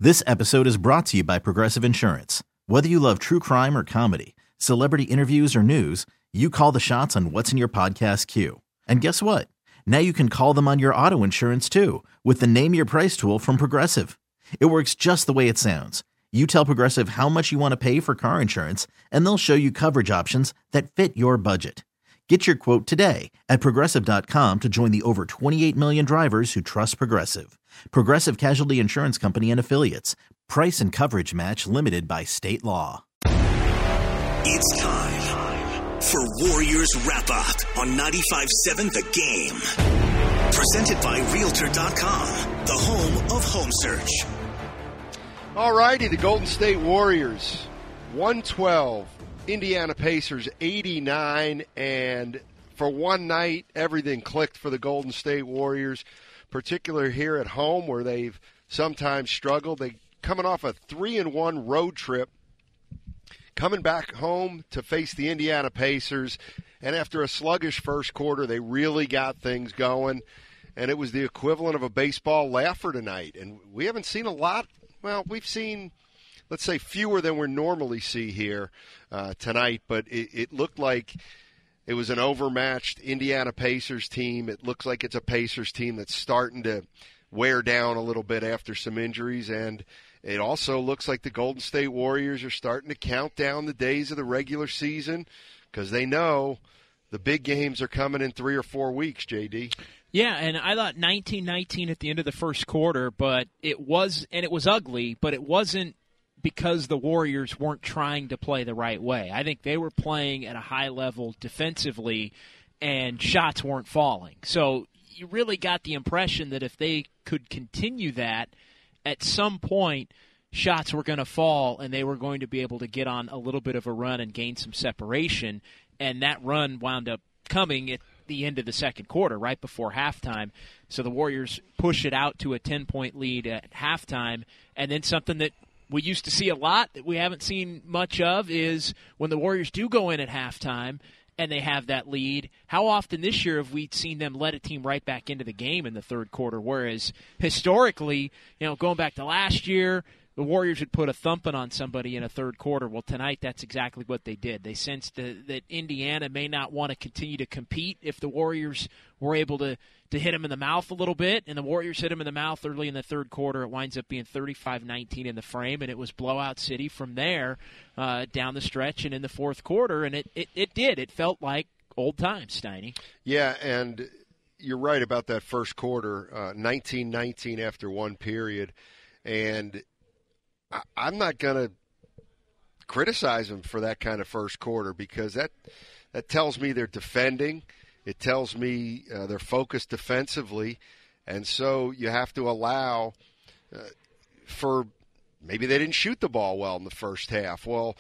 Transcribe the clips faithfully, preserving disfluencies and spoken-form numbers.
This episode is brought to you by Progressive Insurance. Whether you love true crime or comedy, celebrity interviews or news, you call the shots on what's in your podcast queue. And guess what? Now you can call them on your auto insurance too with the Name Your Price tool from Progressive. It works just the way it sounds. You tell Progressive how much you want to pay for car insurance, and they'll show you coverage options that fit your budget. Get your quote today at Progressive dot com to join the over twenty-eight million drivers who trust Progressive. Progressive Casualty Insurance Company and Affiliates. Price and coverage match limited by state law. It's time for Warriors Wrap-Up on ninety-five seven The Game. Presented by Realtor dot com, the home of home search. All righty, the Golden State Warriors, one twelve. Indiana Pacers, eighty-nine. And for one night, everything clicked for the Golden State Warriors, particularly here at home where they've sometimes struggled. They coming off a three and one road trip, coming back home to face the Indiana Pacers, and after a sluggish first quarter, they really got things going, and it was the equivalent of a baseball laugher tonight. And we haven't seen a lot. Well, we've seen, let's say, fewer than we normally see here uh, tonight, but it, it looked like it was an overmatched Indiana Pacers team. It looks like it's a Pacers team that's starting to wear down a little bit after some injuries, and it also looks like the Golden State Warriors are starting to count down the days of the regular season because they know the big games are coming in three or four weeks, J D. Yeah, and I thought nineteen nineteen at the end of the first quarter, but it was, and it was ugly, but it wasn't because the Warriors weren't trying to play the right way. I think they were playing at a high level defensively, and shots weren't falling. So you really got the impression that if they could continue that, at some point, shots were going to fall, and they were going to be able to get on a little bit of a run and gain some separation. And that run wound up coming at the end of the second quarter, right before halftime. So the Warriors push it out to a ten-point lead at halftime. And then something that we used to see a lot that we haven't seen much of is when the Warriors do go in at halftime and they have that lead, how often this year have we seen them let a team right back into the game in the third quarter? Whereas historically, you know, going back to last year, the Warriors would put a thumping on somebody in a third quarter. Well, tonight that's exactly what they did. They sensed that, that Indiana may not want to continue to compete if the Warriors were able to, to hit them in the mouth a little bit, and the Warriors hit them in the mouth early in the third quarter. It winds up being thirty-five nineteen in the frame, and it was blowout city from there uh, down the stretch and in the fourth quarter, and it, it, it did. It felt like old times, Steiny. Yeah, and you're right about that first quarter, uh, nineteen nineteen after one period, and I, I'm not going to criticize them for that kind of first quarter because that that tells me they're defending. It tells me uh, they're focused defensively, and so you have to allow uh, for maybe they didn't shoot the ball well in the first half. Well,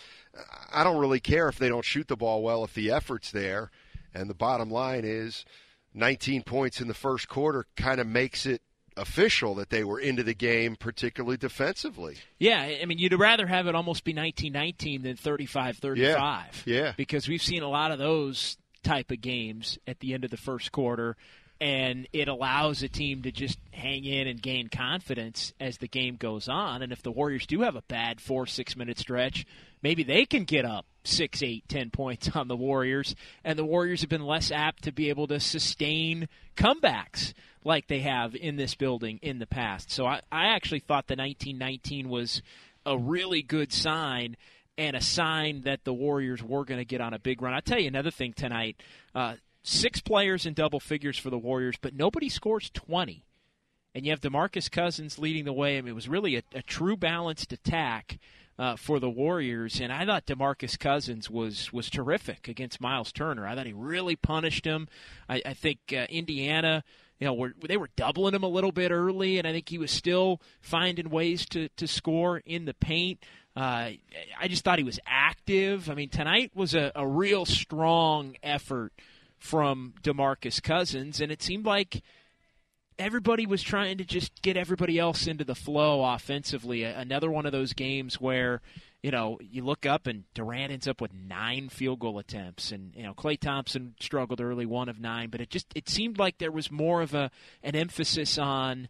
I don't really care if they don't shoot the ball well if the effort's there, and the bottom line is nineteen points in the first quarter kind of makes it official that they were into the game, particularly defensively. Yeah, I mean, you'd rather have it almost be nineteen nineteen than thirty-five thirty-five. Yeah, yeah. Because we've seen a lot of those type of games at the end of the first quarter, and it allows a team to just hang in and gain confidence as the game goes on. And if the Warriors do have a bad four, six-minute stretch, maybe they can get up six, eight, ten points on the Warriors, and the Warriors have been less apt to be able to sustain comebacks like they have in this building in the past. So I, I actually thought the nineteen nineteen was a really good sign and a sign that the Warriors were going to get on a big run. I'll tell you another thing tonight. Uh, six players in double figures for the Warriors, but nobody scores twenty. And you have DeMarcus Cousins leading the way. I mean, it was really a, a true balanced attack uh, for the Warriors. And I thought DeMarcus Cousins was was terrific against Miles Turner. I thought he really punished him. I, I think uh, Indiana, you know, were, they were doubling him a little bit early, and I think he was still finding ways to, to score in the paint. Uh, I just thought he was active. I mean, tonight was a, a real strong effort from DeMarcus Cousins, and it seemed like everybody was trying to just get everybody else into the flow offensively. Another one of those games where, you know, you look up and Durant ends up with nine field goal attempts, and, you know, Klay Thompson struggled early, one of nine, but it just it seemed like there was more of a an emphasis on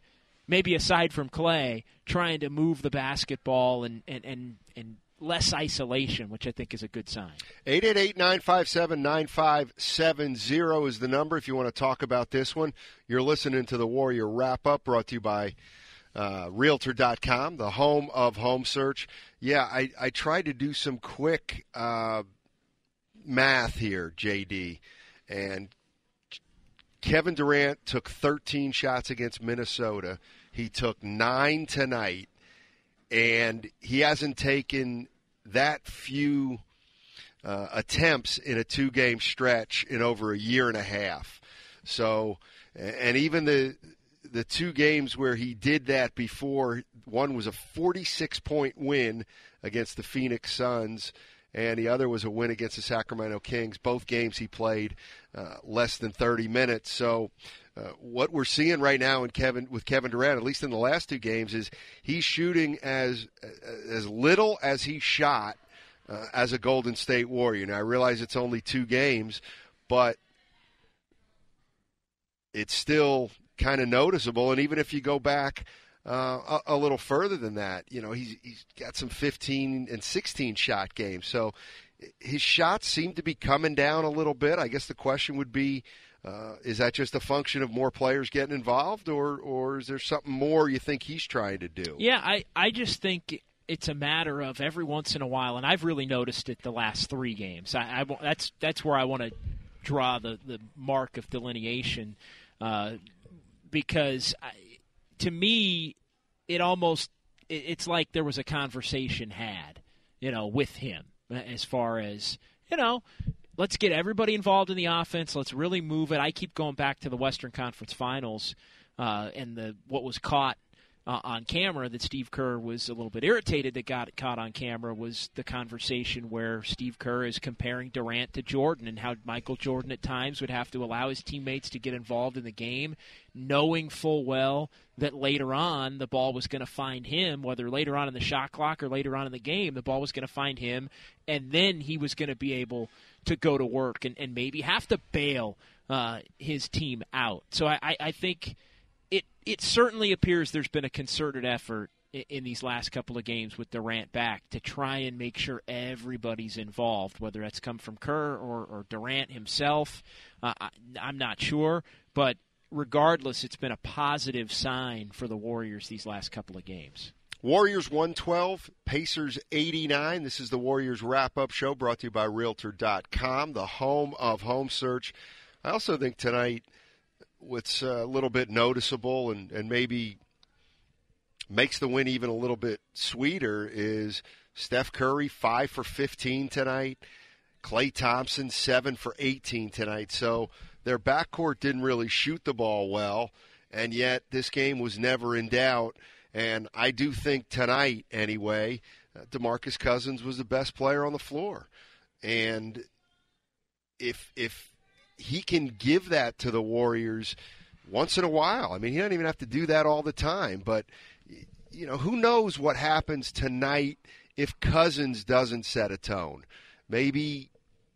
maybe aside from Clay, trying to move the basketball and, and, and, and less isolation, which I think is a good sign. eight eight eight, nine five seven, nine five seven zero is the number if you want to talk about this one. You're listening to the Warrior Wrap-Up, brought to you by uh, Realtor dot com, the home of home search. Yeah, I, I tried to do some quick uh, math here, J D, and Kevin Durant took thirteen shots against Minnesota. He took nine tonight, and he hasn't taken that few uh, attempts in a two-game stretch in over a year and a half. So, and even the the two games where he did that before, one was a forty-six point win against the Phoenix Suns, and the other was a win against the Sacramento Kings. Both games he played uh, less than thirty minutes. So uh, what we're seeing right now in Kevin with Kevin Durant, at least in the last two games, is he's shooting as as little as he shot uh, as a Golden State Warrior. Now, I realize it's only two games, but it's still kind of noticeable. And even if you go back Uh, a, a little further than that, you know, he's he's got some fifteen and sixteen shot games. So his shots seem to be coming down a little bit. I guess the question would be, uh, is that just a function of more players getting involved, or or is there something more you think he's trying to do? Yeah, I, I just think it's a matter of every once in a while, and I've really noticed it the last three games. I, I that's that's where I want to draw the, the mark of delineation uh, because I, to me, it almost it's like there was a conversation had, you know, with him as far as, you know, let's get everybody involved in the offense. Let's really move it. I keep going back to the Western Conference Finals uh, and the what was caught uh, on camera that Steve Kerr was a little bit irritated that got caught on camera was the conversation where Steve Kerr is comparing Durant to Jordan and how Michael Jordan at times would have to allow his teammates to get involved in the game, knowing full well that later on the ball was going to find him, whether later on in the shot clock or later on in the game, the ball was going to find him, and then he was going to be able to go to work and, and maybe have to bail uh, his team out. So I, I, I think it it certainly appears there's been a concerted effort in, in these last couple of games with Durant back to try and make sure everybody's involved, whether that's come from Kerr or, or Durant himself. Uh, I, I'm not sure, but regardless, it's been a positive sign for the Warriors these last couple of games. Warriors one twelve, Pacers eighty-nine. This is the Warriors Wrap-Up Show brought to you by Realtor dot com, the home of home search. I also think tonight what's a little bit noticeable and, and maybe makes the win even a little bit sweeter is Steph Curry, five for fifteen tonight. Klay Thompson, seven for eighteen tonight. So their backcourt didn't really shoot the ball well, and yet this game was never in doubt. And I do think tonight, anyway, uh, DeMarcus Cousins was the best player on the floor. And if if he can give that to the Warriors once in a while, I mean, he doesn't even have to do that all the time. But, you know, who knows what happens tonight if Cousins doesn't set a tone. Maybe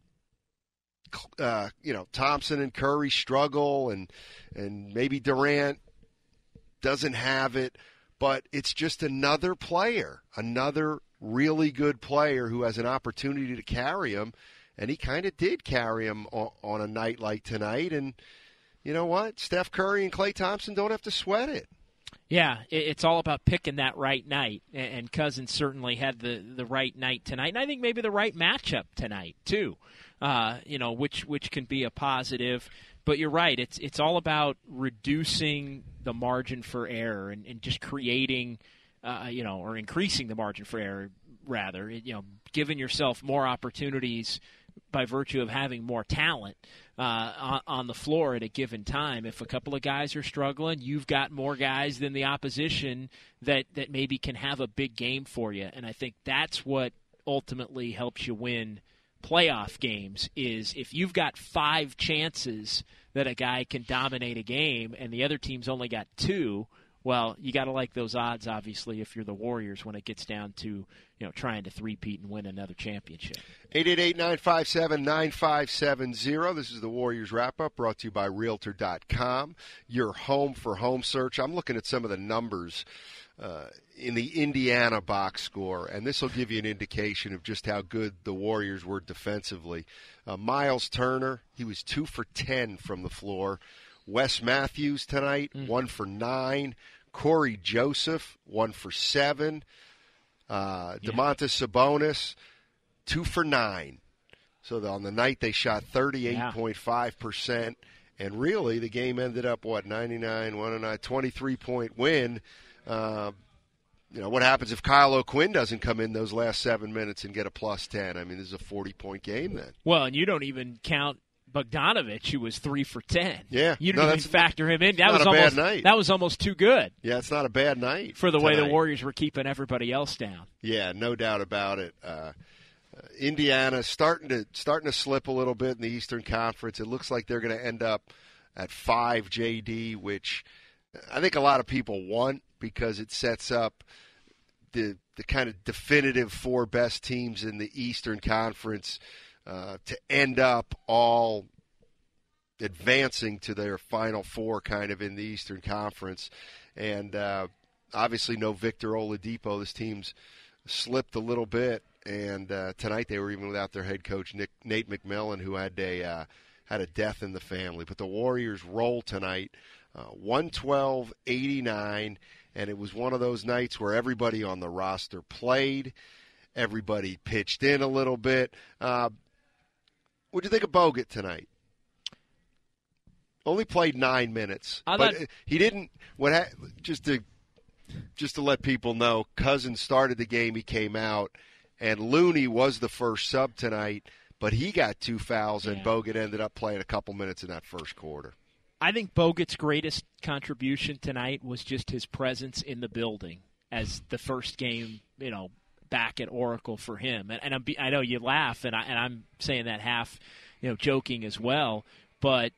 Uh, you know, Thompson and Curry struggle, and and maybe Durant doesn't have it, but it's just another player, another really good player who has an opportunity to carry him, and he kind of did carry him on, on a night like tonight. And you know what? Steph Curry and Klay Thompson don't have to sweat it. Yeah, it's all about picking that right night, and Cousins certainly had the, the right night tonight, and I think maybe the right matchup tonight too. Uh, you know, which which can be a positive. But you're right, it's it's all about reducing the margin for error and, and just creating, uh, you know, or increasing the margin for error, rather. You know, giving yourself more opportunities by virtue of having more talent uh, on, on the floor at a given time. If a couple of guys are struggling, you've got more guys than the opposition that, that maybe can have a big game for you. And I think that's what ultimately helps you win playoff games, is if you've got five chances that a guy can dominate a game and the other team's only got two, well, you got to like those odds, obviously, if you're the Warriors when it gets down to, you know, trying to three-peat and win another championship. eight eight eight, nine five seven, nine five seven zero. This is the Warriors Wrap-Up brought to you by Realtor dot com, your home for home search. I'm looking at some of the numbers uh, in the Indiana box score, and this will give you an indication of just how good the Warriors were defensively. Uh, Miles Turner, he was two for ten from the floor. Wes Matthews tonight, mm. one for nine. Corey Joseph, one for seven. Uh, yeah. Domantas Sabonis, two for nine. So on the night they shot thirty-eight point five percent. Yeah. And really the game ended up, what, ninety-nine, one oh nine, twenty-three point win. Uh, you know, what happens if Kyle O'Quinn doesn't come in those last seven minutes and get a plus ten? I mean, this is a forty-point game then. Well, and you don't even count Bogdanovich, who was three for ten. Yeah. You didn't no, even factor him in. That was not a almost, bad night. That was almost too good. Yeah, it's not a bad night. For the tonight. way the Warriors were keeping everybody else down. Yeah, no doubt about it. Uh, uh, Indiana starting to starting to slip a little bit in the Eastern Conference. It looks like they're going to end up at five J D, which I think a lot of people want because it sets up the the kind of definitive four best teams in the Eastern Conference uh, to end up all advancing to their Final Four kind of in the Eastern Conference. And uh, obviously no Victor Oladipo. This team's slipped a little bit. And uh, tonight they were even without their head coach, Nick, Nate McMillan, who had a, uh, had a death in the family. But the Warriors roll tonight, uh, one twelve eighty-nine. And it was one of those nights where everybody on the roster played. Everybody pitched in a little bit. Uh, what do you think of Bogut tonight? Only played nine minutes. I but thought... he didn't what ha- just to just to let people know, Cousins started the game, he came out, and Looney was the first sub tonight, but he got two fouls, yeah. and Bogut ended up playing a couple minutes in that first quarter. I think Bogut's greatest contribution tonight was just his presence in the building as the first game, you know, back at Oracle for him. And, and I'm, I know you laugh, and, I, and I'm saying that half, you know, joking as well, but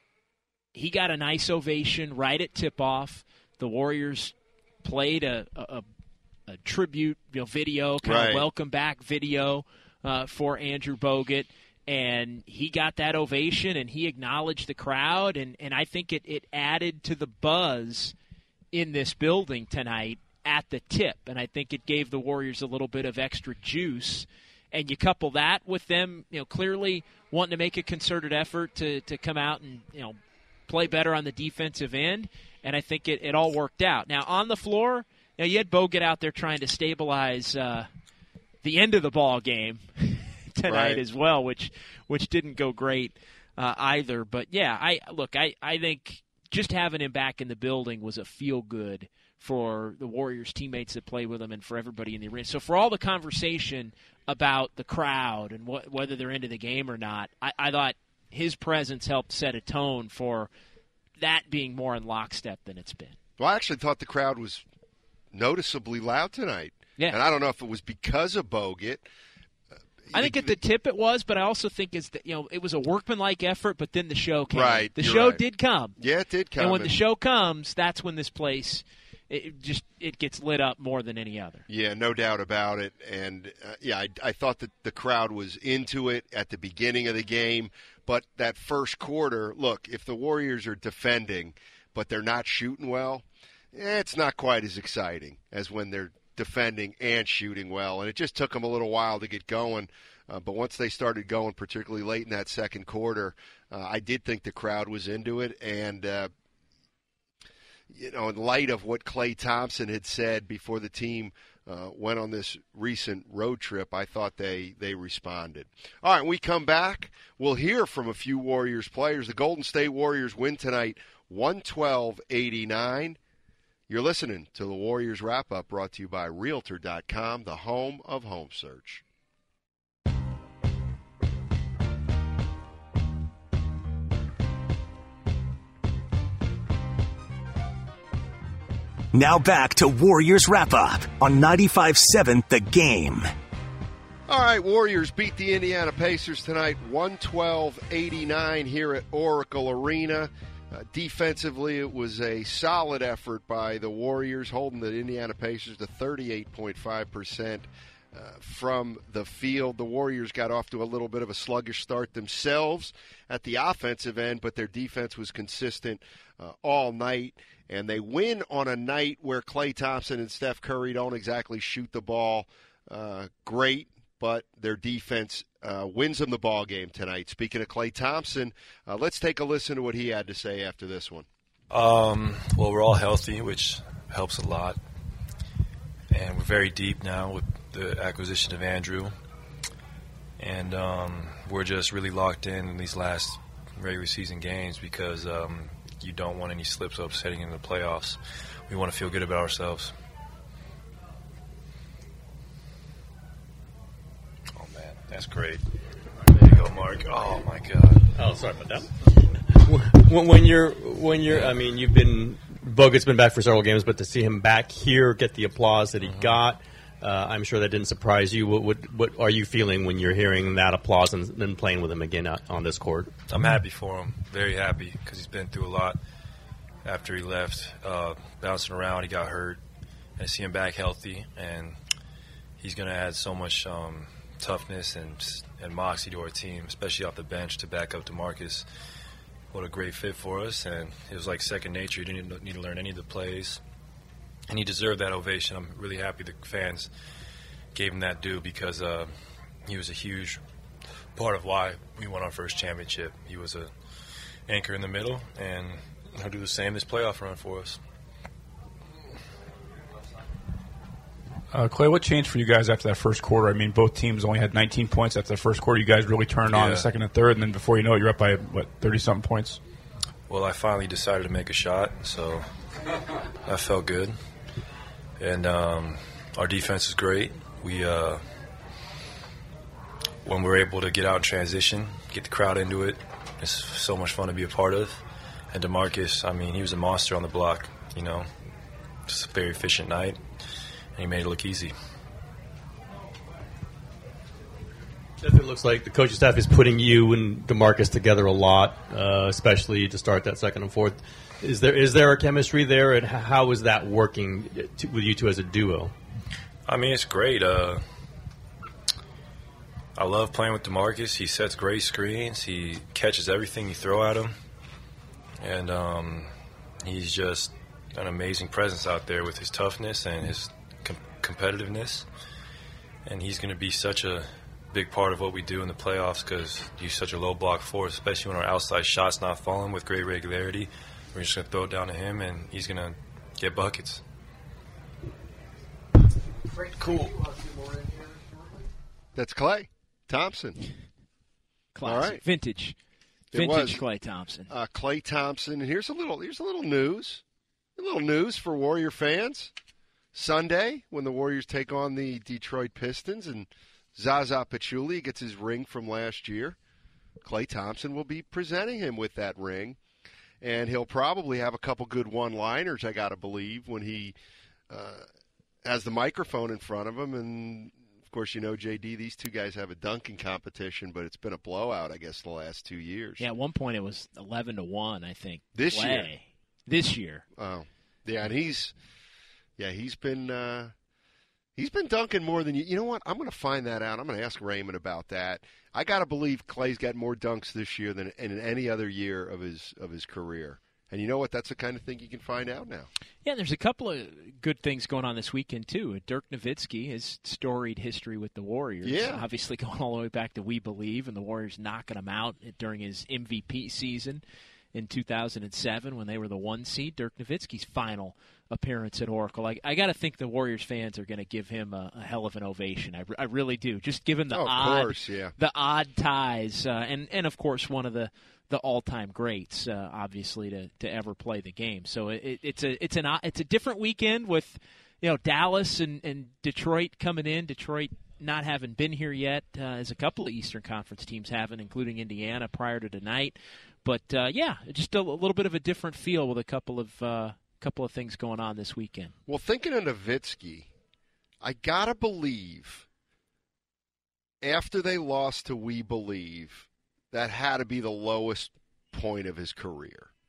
he got a nice ovation right at tip-off. The Warriors played a, a, a tribute, you know, video, kind right. of welcome back video uh, for Andrew Bogut. And he got that ovation, and he acknowledged the crowd, and, and I think it, it added to the buzz in this building tonight at the tip. And I think it gave the Warriors a little bit of extra juice. And you couple that with them, you know, clearly wanting to make a concerted effort to, to come out and, you know, play better on the defensive end, and I think it, it all worked out. Now, on the floor, you know, you had Bogut out there trying to stabilize uh, the end of the ball game tonight right. as well, which which didn't go great uh, either. But, yeah, I look, I, I think just having him back in the building was a feel-good for the Warriors teammates that play with him and for everybody in the arena. So for all the conversation about the crowd and wh- whether they're into the game or not, I, I thought his presence helped set a tone for that being more in lockstep than it's been. Well, I actually thought the crowd was noticeably loud tonight. Yeah. And I don't know if it was because of Bogut. I think at the tip it was, but I also think it's that, you know, it was a workmanlike effort, but then the show came. Right. The You're show right. did come. Yeah, it did come. And when the show comes, that's when this place it just it gets lit up more than any other. Yeah, no doubt about it. And, uh, yeah, I, I thought that the crowd was into it at the beginning of the game. But that first quarter, look, if the Warriors are defending but they're not shooting well, eh, it's not quite as exciting as when they're defending and shooting well. And it just took them a little while to get going. Uh, but once they started going, particularly late in that second quarter, uh, I did think the crowd was into it. And, uh, you know, in light of what Klay Thompson had said before the team uh, went on this recent road trip, I thought they, they responded. All right, when we come back, we'll hear from a few Warriors players. The Golden State Warriors win tonight, one twelve eighty-nine. You're listening to the Warriors Wrap-Up, brought to you by Realtor dot com, the home of home search. Now back to Warriors Wrap-Up on ninety-five seven The Game. All right, Warriors beat the Indiana Pacers tonight, one twelve eighty-nine here at Oracle Arena. Uh, defensively, it was a solid effort by the Warriors, holding the Indiana Pacers to thirty-eight point five percent uh, from the field. The Warriors got off to a little bit of a sluggish start themselves at the offensive end, but their defense was consistent uh, all night. And they win on a night where Klay Thompson and Steph Curry don't exactly shoot the ball uh, great, but their defense uh, wins them the ball game tonight. Speaking of Klay Thompson, uh, let's take a listen to what he had to say after this one. Um, well, we're all healthy, which helps a lot. And we're very deep now with the acquisition of Andrew. And um, we're just really locked in in these last regular season games because um, you don't want any slips-ups heading into the playoffs. We want to feel good about ourselves. That's great. There you go, Mark. Oh my God. Oh, sorry about that. When, when you're, when you're, I mean, you've been, Bogut's been back for several games, but to see him back here, get the applause that he mm-hmm. got, uh, I'm sure that didn't surprise you. What, what, what are you feeling when you're hearing that applause and then playing with him again on this court? I'm happy for him. Very happy because he's been through a lot after he left, uh, bouncing around. He got hurt. And I see him back healthy, and he's going to add so much. Um, toughness and and moxie to our team, especially off the bench to back up DeMarcus. What a great fit for us, and it was like second nature. He didn't need to learn any of the plays, and he deserved that ovation. I'm really happy the fans gave him that due because uh, he was a huge part of why we won our first championship. He was a anchor in the middle, and he'll do the same this playoff run for us. Uh, Klay, what changed for you guys after that first quarter? I mean, both teams only had nineteen points after the first quarter. You guys really turned on yeah. the second and third, and then before you know it, you're up by, what, thirty-something points? Well, I finally decided to make a shot, so that felt good. And um, our defense is great. We, uh, when we're able to get out in transition, get the crowd into it, it's so much fun to be a part of. And DeMarcus, I mean, he was a monster on the block, you know. Just a very efficient night. He made it look easy. It looks like the coaching staff is putting you and DeMarcus together a lot, uh, especially to start that second and fourth. Is there is there a chemistry there, and how is that working to, with you two as a duo? I mean, it's great. Uh, I love playing with DeMarcus. He sets great screens. He catches everything you throw at him, and um, he's just an amazing presence out there with his toughness and his competitiveness, and he's going to be such a big part of what we do in the playoffs because he's such a low block force, especially when our outside shot's not falling with great regularity. We're just going to throw it down to him, and he's going to get buckets. Cool. That's Klay Thompson. Classic. All right. Vintage. Vintage Klay Thompson. Uh, Klay Thompson. And here's a little. Here's a little news. A little news for Warrior fans. Sunday, when the Warriors take on the Detroit Pistons and Zaza Pachulia gets his ring from last year, Klay Thompson will be presenting him with that ring. And he'll probably have a couple good one-liners, I got to believe, when he uh, has the microphone in front of him. And, of course, you know, J D, these two guys have a dunking competition, but it's been a blowout, I guess, the last two years. Yeah, at one point it was eleven to one, I think. This Klay. year? This year. Oh, yeah, and he's – Yeah, he's been uh, he's been dunking more than you. You know what? I'm going to find that out. I'm going to ask Raymond about that. I got to believe Klay's got more dunks this year than in any other year of his of his career. And you know what? That's the kind of thing you can find out now. Yeah, there's a couple of good things going on this weekend too. Dirk Nowitzki, his storied history with the Warriors. Yeah, obviously going all the way back to We Believe, and the Warriors knocking him out during his M V P season in two thousand seven when they were the one seed. Dirk Nowitzki's final appearance at Oracle. I, I got to think the Warriors fans are going to give him a, a hell of an ovation. I, I really do. Just given the oh, odd, course, yeah. the odd ties, uh, and and of course one of the, the all-time greats, uh, obviously to, to ever play the game. So it, it's a it's an it's a different weekend with, you know, Dallas and, and Detroit coming in. Detroit not having been here yet, uh, as a couple of Eastern Conference teams haven't, including Indiana prior to tonight. But uh, yeah, just a, a little bit of a different feel with a couple of. Uh, couple of things going on this weekend. Well, thinking of Nowitzki, I got to believe after they lost to We Believe, that had to be the lowest point of his career.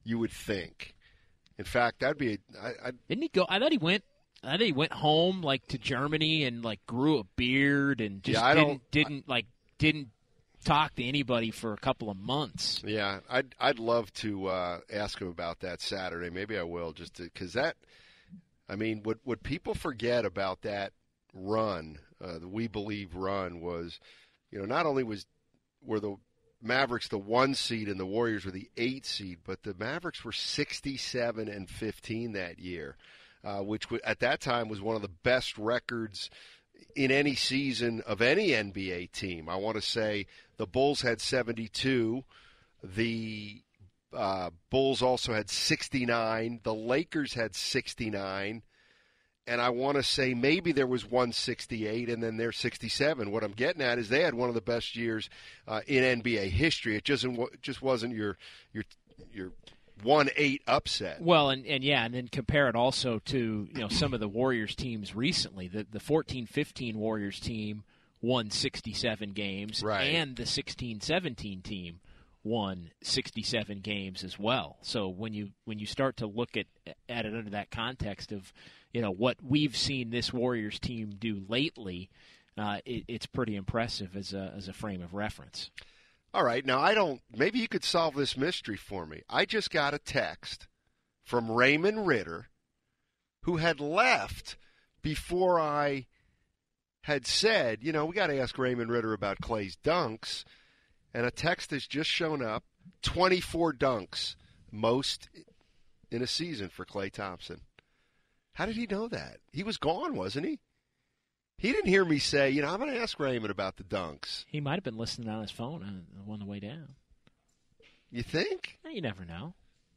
you would think. In fact, that'd be I, I, didn't he go? I thought he went. I thought he went home like to Germany and like grew a beard and just yeah, I didn't don't, didn't I, like didn't talk to anybody for a couple of months. Yeah, I'd I'd love to uh, ask him about that Saturday. Maybe I will, just because that. I mean, what what people forget about that run, uh, the We Believe run, was, you know, not only was were the Mavericks the one seed and the Warriors were the eight seed, but the Mavericks were sixty-seven and fifteen that year. Uh, which w- at that time was one of the best records in any season of any N B A team. I want to say the Bulls had seventy-two. The uh, Bulls also had sixty-nine. The Lakers had sixty-nine. And I want to say maybe there was one sixty-eight, and then there's sixty-seven. What I'm getting at is they had one of the best years uh, in N B A history. It just, it just wasn't your your your – one eight upset. Well, and, and yeah, and then compare it also to, you know, some of the Warriors teams recently. The the fourteen fifteen Warriors team won sixty-seven games, right. And the sixteen seventeen team won sixty-seven games as well. So when you when you start to look at at it under that context of, you know, what we've seen this Warriors team do lately, uh, it, it's pretty impressive as a as a frame of reference. All right, now I don't – maybe you could solve this mystery for me. I just got a text from Raymond Ritter, who had left before I had said, you know, we got to ask Raymond Ritter about Klay's dunks, and a text has just shown up, twenty-four dunks, most in a season for Klay Thompson. How did he know that? He was gone, wasn't he? He didn't hear me say, you know, I'm going to ask Raymond about the dunks. He might have been listening on his phone on, on the way down. You think? You never know.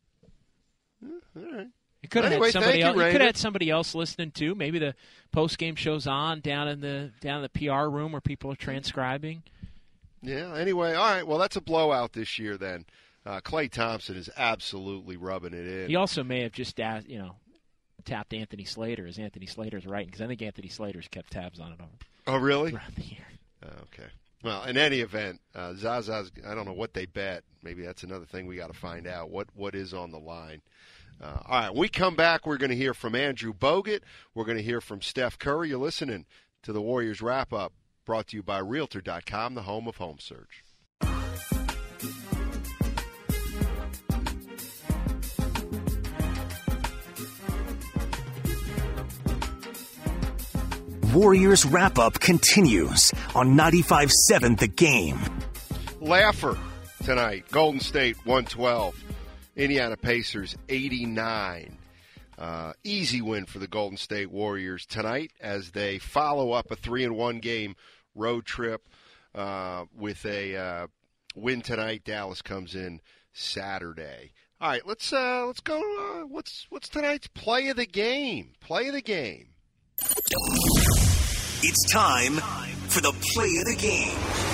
All right. You could have anyway, had somebody you, else. You Raymond. could have had somebody else listening too. Maybe the post game show's on down in the down in the P R room where people are transcribing. Yeah. Anyway, all right. Well, that's a blowout this year. Then uh, Klay Thompson is absolutely rubbing it in. He also may have just asked, you know, tapped Anthony Slater as Anthony Slater's writing, because I think Anthony Slater's kept tabs on it over. Oh, really? Throughout the year. Oh, okay. Well, in any event, uh, Zaza's. I don't know what they bet. Maybe that's another thing we got to find out. What what is on the line? Uh, all right. When we come back, we're going to hear from Andrew Bogut. We're going to hear from Steph Curry. You're listening to the Warriors Wrap Up, brought to you by Realtor dot com, the home of home search. Warriors Wrap-Up continues on ninety-five seven The Game. Laugher tonight. Golden State one twelve. Indiana Pacers eighty-nine. Uh, easy win for the Golden State Warriors tonight as they follow up a three and one game road trip uh, with a uh, win tonight. Dallas comes in Saturday. All right, let's uh, let's go. Uh, what's what's tonight's play of the game? Play of the game. It's time for the play of the game.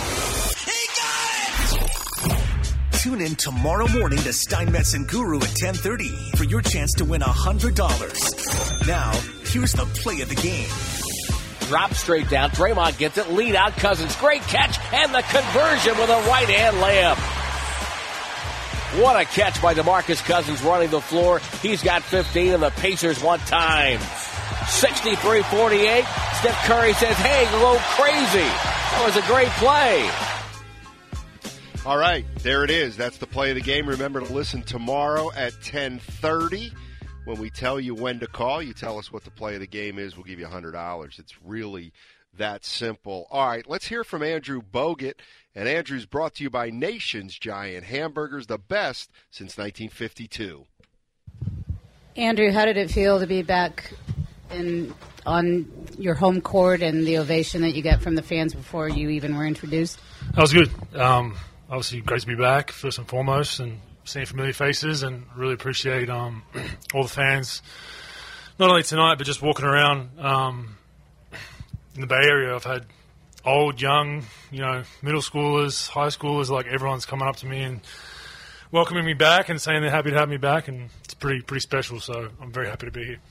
He got it! Tune in tomorrow morning to Steinmetz and Guru at ten thirty for your chance to win one hundred dollars. Now, here's the play of the game. Drop straight down. Draymond gets it. Lead out. Cousins. Great catch. And the conversion with a right-hand layup. What a catch by DeMarcus Cousins running the floor. He's got fifteen, and the Pacers want time. sixty-three forty-eight. Steph Curry says, hey, go crazy. That was a great play. All right, there it is. That's the play of the game. Remember to listen tomorrow at ten thirty. When we tell you when to call, you tell us what the play of the game is. We'll give you one hundred dollars. It's really that simple. All right, let's hear from Andrew Bogut. And Andrew's brought to you by Nation's Giant Hamburgers, the best since nineteen fifty-two. Andrew, how did it feel to be back in on your home court and the ovation that you got from the fans before you even were introduced? That was good. Um, obviously, great to be back, first and foremost, and seeing familiar faces, and really appreciate um, all the fans, not only tonight, but just walking around um, in the Bay Area. I've had old, young, you know, middle schoolers, high schoolers, like everyone's coming up to me and welcoming me back and saying they're happy to have me back, and it's pretty pretty special, so I'm very happy to be here.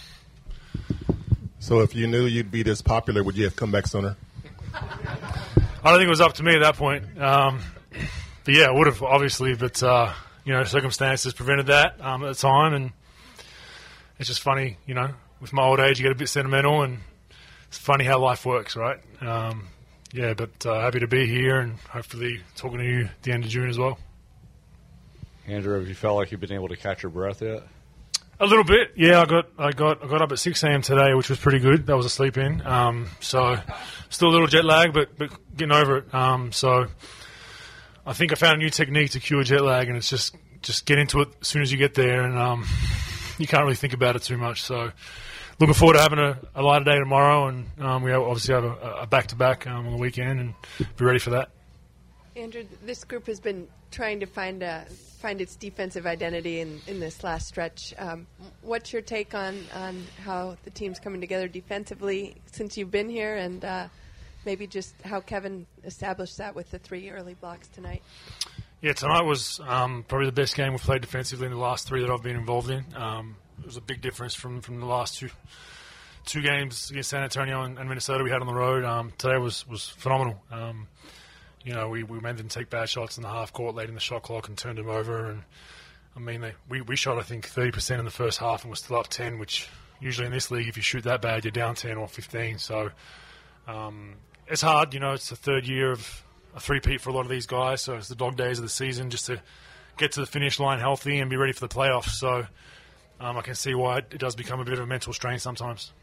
So if you knew you'd be this popular, would you have come back sooner? I don't think it was up to me at that point. Um, but, yeah, I would have, obviously. But, uh, you know, circumstances prevented that um, at the time, and it's just funny, you know, with my old age, you get a bit sentimental, and it's funny how life works, right? Um, yeah, but uh, happy to be here, and hopefully talking to you at the end of June as well. Andrew, have you felt like you've been able to catch your breath yet? A little bit, yeah. I got I got I got up at six a.m. today, which was pretty good. That was a sleep in, um, so still a little jet lag, but but getting over it. Um, so I think I found a new technique to cure jet lag, and it's just just get into it as soon as you get there, and um, you can't really think about it too much. So looking forward to having a, a lighter day tomorrow, and um, we obviously have a, a back-to-back um, on the weekend, and be ready for that. Andrew, this group has been trying to find a, find its defensive identity in, in this last stretch. Um, what's your take on, on how the team's coming together defensively since you've been here, and uh, maybe just how Kevin established that with the three early blocks tonight? Yeah, tonight was um, probably the best game we've played defensively in the last three that I've been involved in. Um, it was a big difference from, from the last two two games against San Antonio and, and Minnesota we had on the road. Um, today was, was phenomenal. Um, You know, we, we made them take bad shots in the half court late in the shot clock and turned them over. And, I mean, they, we, we shot, I think, thirty percent in the first half and we're still up ten, which usually in this league, if you shoot that bad, you're down ten or fifteen. So um, it's hard. You know, it's the third year of a three-peat for a lot of these guys. So it's the dog days of the season just to get to the finish line healthy and be ready for the playoffs. So um, I can see why it, it does become a bit of a mental strain sometimes.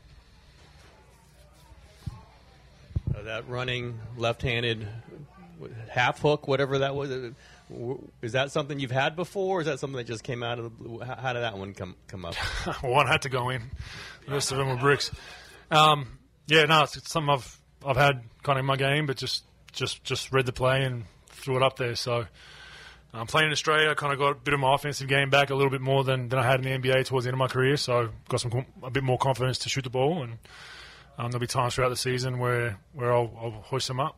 Uh, that running left-handed half hook, whatever that was, is that something you've had before, or is that something that just came out of the blue? How did that one come come up? One had to go in. The rest of them were bricks. Um, yeah, no, it's, it's something I've I've had kind of in my game, but just just just read the play and threw it up there. So um, playing in Australia, I kind of got a bit of my offensive game back a little bit more than, than I had in the N B A towards the end of my career. So got some a bit more confidence to shoot the ball, and um, there'll be times throughout the season where where I'll, I'll hoist them up.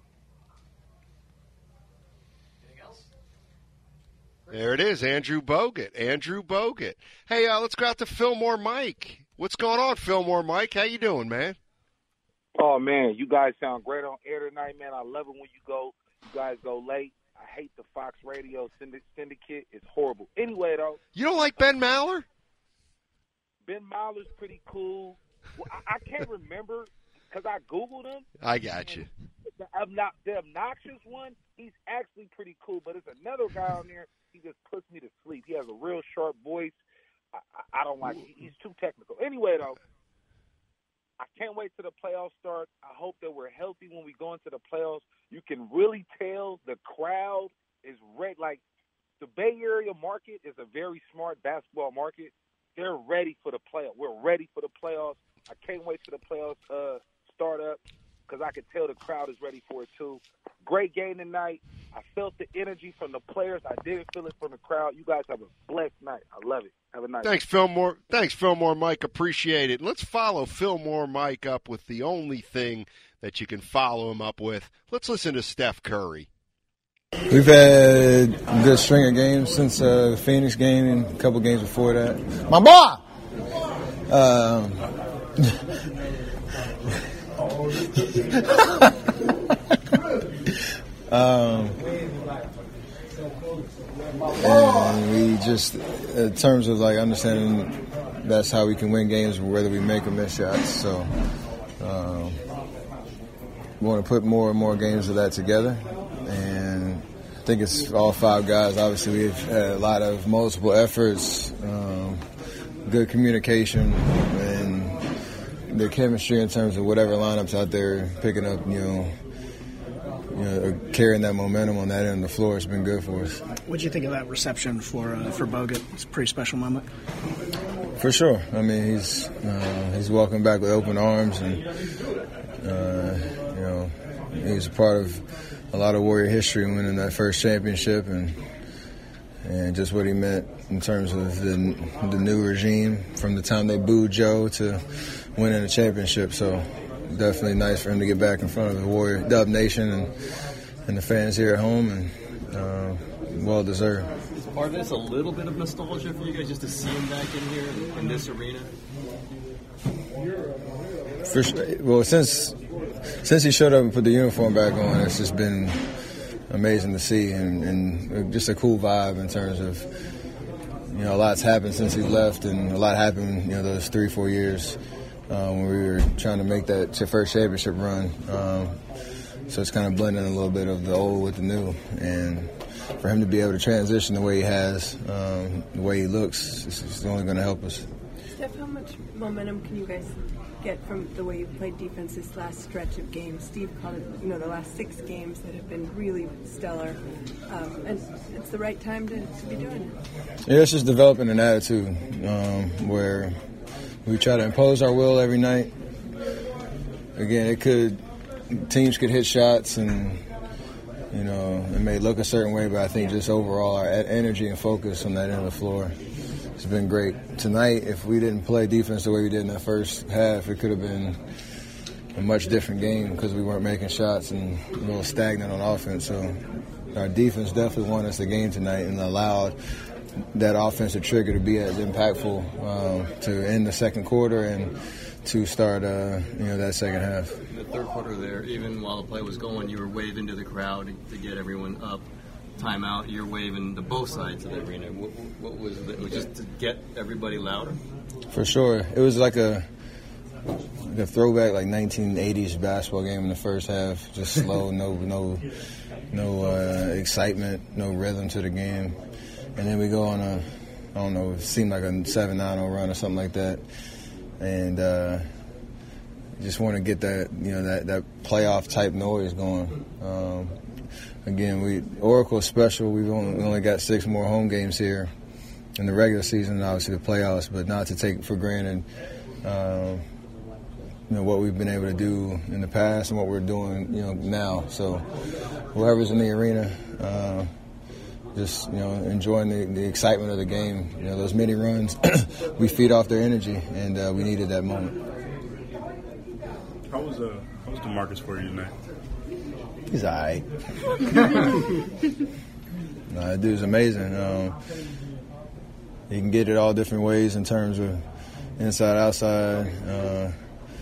There it is, Andrew Bogut. Andrew Bogut. Hey, uh, let's go out to Fillmore Mike. What's going on, Fillmore Mike? How you doing, man? Oh, man, you guys sound great on air tonight, man. I love it when you go. You guys go late. I hate the Fox Radio syndicate. It's horrible. Anyway, though. You don't like Ben Maller? Ben Maller's pretty cool. Well, I, I can't remember because I Googled him. I got you. The, obnox- the obnoxious one, he's actually pretty cool, but there's another guy on there. He just puts me to sleep. He has a real sharp voice. I, I, I don't like it. He's too technical. Anyway, though, I can't wait till the playoffs start. I hope that we're healthy when we go into the playoffs. You can really tell the crowd is ready. Like, the Bay Area market is a very smart basketball market. They're ready for the playoffs. We're ready for the playoffs. I can't wait till the playoffs uh, start up because I can tell the crowd is ready for it, too. Great game tonight. I felt the energy from the players. I didn't feel it from the crowd. You guys have a blessed night. I love it. Have a nice Thanks, Fillmore. Thanks, Fillmore Mike. Appreciate it. Let's follow Fillmore Mike up with the only thing that you can follow him up with. Let's listen to Steph Curry. We've had a good string of games since uh, the Phoenix game and a couple games before that. My boy! Um, um, and we just, in terms of like understanding that's how we can win games, whether we make or miss shots. So um, we want to put more and more games of that together. And I think it's all five guys. Obviously, we've had a lot of multiple efforts, um, good communication, and the chemistry in terms of whatever lineups out there picking up, you know, you know, carrying that momentum on that end of the floor has been good for us. What did you think of that reception for uh, for Bogut? It's a pretty special moment. For sure. I mean, he's uh, he's welcomed back with open arms, and uh, you know, he's a part of a lot of Warrior history, winning that first championship, and and just what he meant in terms of the the new regime from the time they booed Joe to winning a championship. So definitely nice for him to get back in front of the Warrior Dub Nation and and the fans here at home, and uh, well deserved. Is part of this a little bit of nostalgia for you guys just to see him back in here in, in this arena? For, well, since since he showed up and put the uniform back on, it's just been amazing to see, and, and just a cool vibe in terms of, you know, a lot's happened since he left, and a lot happened, you know, those three, four years um, when we were trying to make that first championship run. Um, so it's kind of blending a little bit of the old with the new, and for him to be able to transition the way he has, um, the way he looks, it's, it's only going to help us. Steph, how much momentum can you guys get from the way you played defense this last stretch of games? Steve called it, you know, the last six games that have been really stellar, um, and it's the right time to, to be doing it. Yeah, it's just developing an attitude um, where we try to impose our will every night. Again, it could teams could hit shots and, you know, it may look a certain way, but I think just overall our energy and focus on that end of the floor has been great. Tonight, if we didn't play defense the way we did in that first half, it could have been a much different game because we weren't making shots and a little stagnant on offense. So our defense definitely won us the game tonight and allowed that offensive trigger to be as impactful um, to end the second quarter and to start, uh, you know, that second half. In the third quarter there, even while the play was going, you were waving to the crowd to get everyone up. Timeout, you're waving to both sides of the arena. What, what was it? Was it just to get everybody louder? For sure. It was like a, like a throwback, like nineteen eighties basketball game in the first half. Just slow, no no, no uh, excitement, no rhythm to the game. And then we go on a, I don't know, it seemed like a seven nine oh run or something like that. And uh, just want to get that, you know, that, that playoff type noise going. Um, again, we Oracle is special. We've only, we only got six more home games here in the regular season, and obviously the playoffs, but not to take for granted, um, you know, what we've been able to do in the past and what we're doing, you know, now. So whoever's in the arena, uh, just, you know, enjoying the, the excitement of the game. You know, those mini runs, we feed off their energy, and uh, we needed that moment. How was uh, how was DeMarcus for you tonight? He's all right. No, that dude's amazing. Um, he can get it all different ways in terms of inside, outside, uh,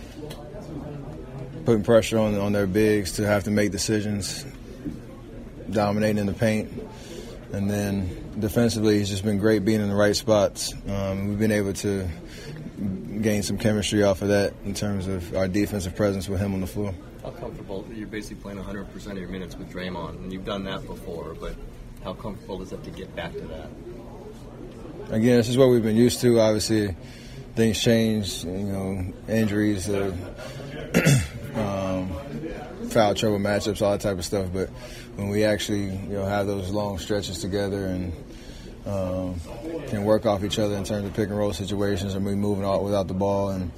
putting pressure on on their bigs to have to make decisions, dominating in the paint. And then defensively, he's just been great being in the right spots. Um, we've been able to gain some chemistry off of that in terms of our defensive presence with him on the floor. How comfortable, you're basically playing one hundred percent of your minutes with Draymond, and you've done that before, but how comfortable is it to get back to that? Again, this is what we've been used to. Obviously, things change, you know, injuries, uh, um, foul trouble matchups, all that type of stuff. But when we actually, you know, have those long stretches together and um, can work off each other in terms of pick and roll situations, and we moving out without the ball, and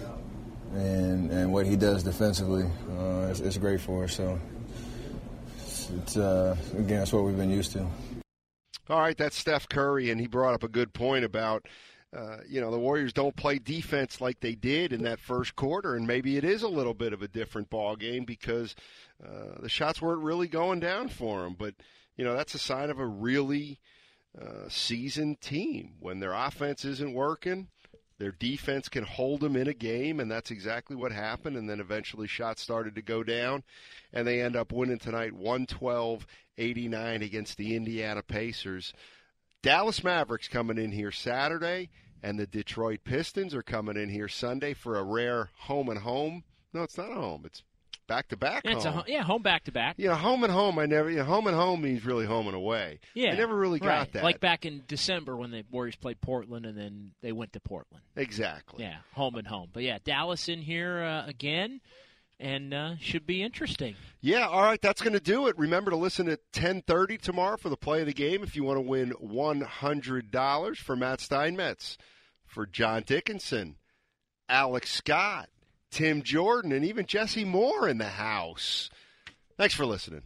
and and what he does defensively, uh, it's, it's great for us. So it's, it's uh, again, that's what we've been used to. All right, that's Steph Curry, and he brought up a good point about, uh, you know, the Warriors don't play defense like they did in that first quarter, and maybe it is a little bit of a different ball game because uh, the shots weren't really going down for them. But, you know, that's a sign of a really uh, seasoned team. When their offense isn't working, their defense can hold them in a game, and that's exactly what happened. And then eventually shots started to go down, and they end up winning tonight one twelve eighty-nine against the Indiana Pacers. Dallas Mavericks coming in here Saturday, and the Detroit Pistons are coming in here Sunday for a rare home and home. No, it's not a home. It's back-to-back yeah, it's home. A, yeah, home back-to-back. Yeah, home and home. I never. You know, home and home means really home and away. Yeah, I never really got right. that. Like back in December when the Warriors played Portland, and then they went to Portland. Exactly. Yeah, home and home. But yeah, Dallas in here uh, again. And uh, should be interesting. Yeah, all right, that's going to do it. Remember to listen at ten thirty tomorrow for the play of the game if you want to win one hundred dollars for Matt Steinmetz, for John Dickinson, Alex Scott, Tim Jordan, and even Jesse Moore in the house. Thanks for listening.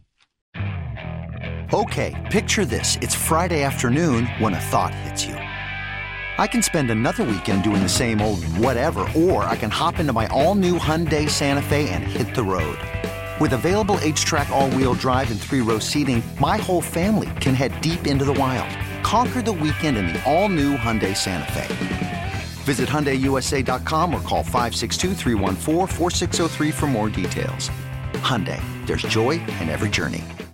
Okay, picture this. It's Friday afternoon when a thought hits you. I can spend another weekend doing the same old whatever, or I can hop into my all-new Hyundai Santa Fe and hit the road. With available H-Track all-wheel drive and three-row seating, my whole family can head deep into the wild. Conquer the weekend in the all-new Hyundai Santa Fe. Visit Hyundai U S A dot com or call five six two, three one four, four six zero three for more details. Hyundai, there's joy in every journey.